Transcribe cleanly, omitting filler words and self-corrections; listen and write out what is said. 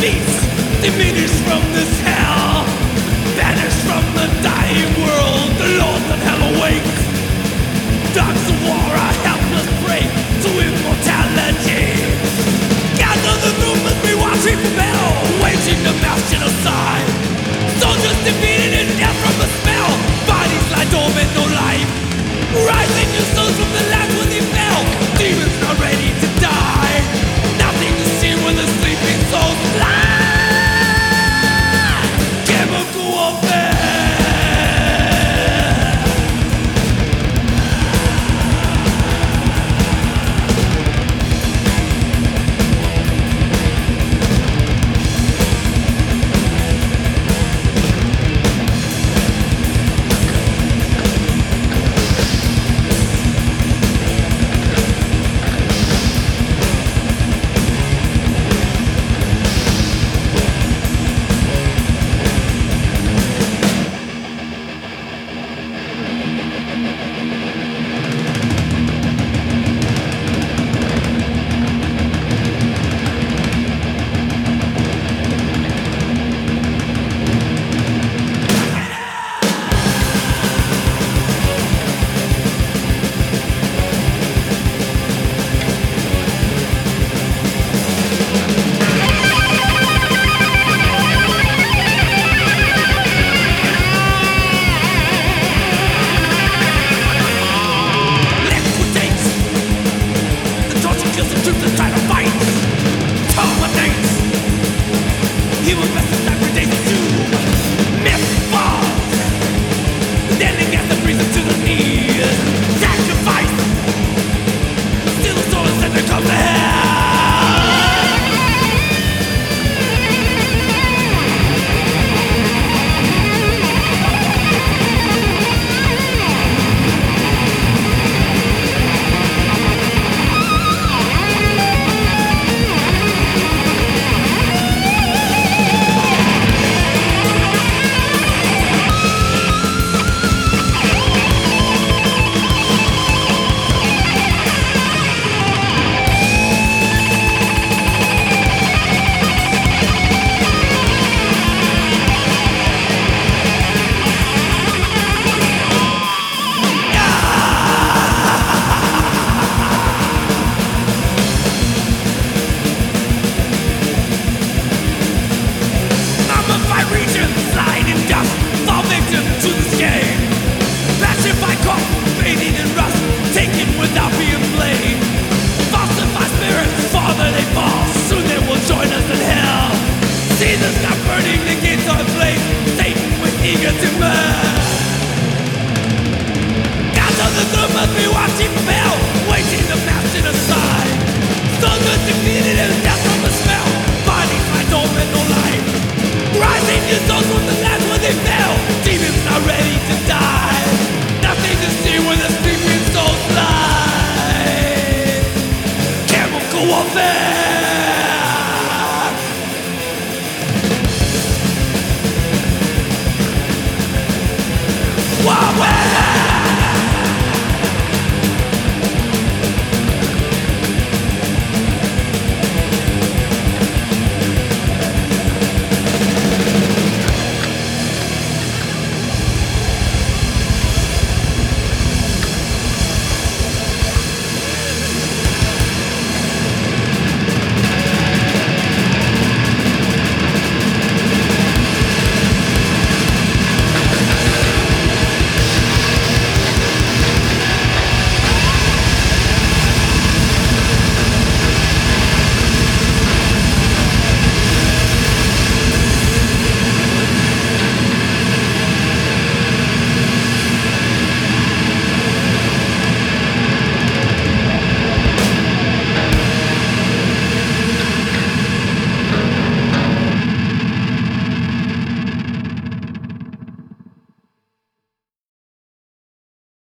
beast, diminished from this hell, banished from the dying world, the lords of hell awake. Dogs of war are helpless prey to immortality. Gather the room as we watch it rebel, waging the mass genocide. Soldiers defeated in death from the spell, bodies lie dormant, no life. Rising your souls from the land when they fell, demons not ready to die. Nothing to see when the sleeping souls lie. Chemical warfare. Defeated in death from the smell, bodies lie dormant, no life. Rising your souls from the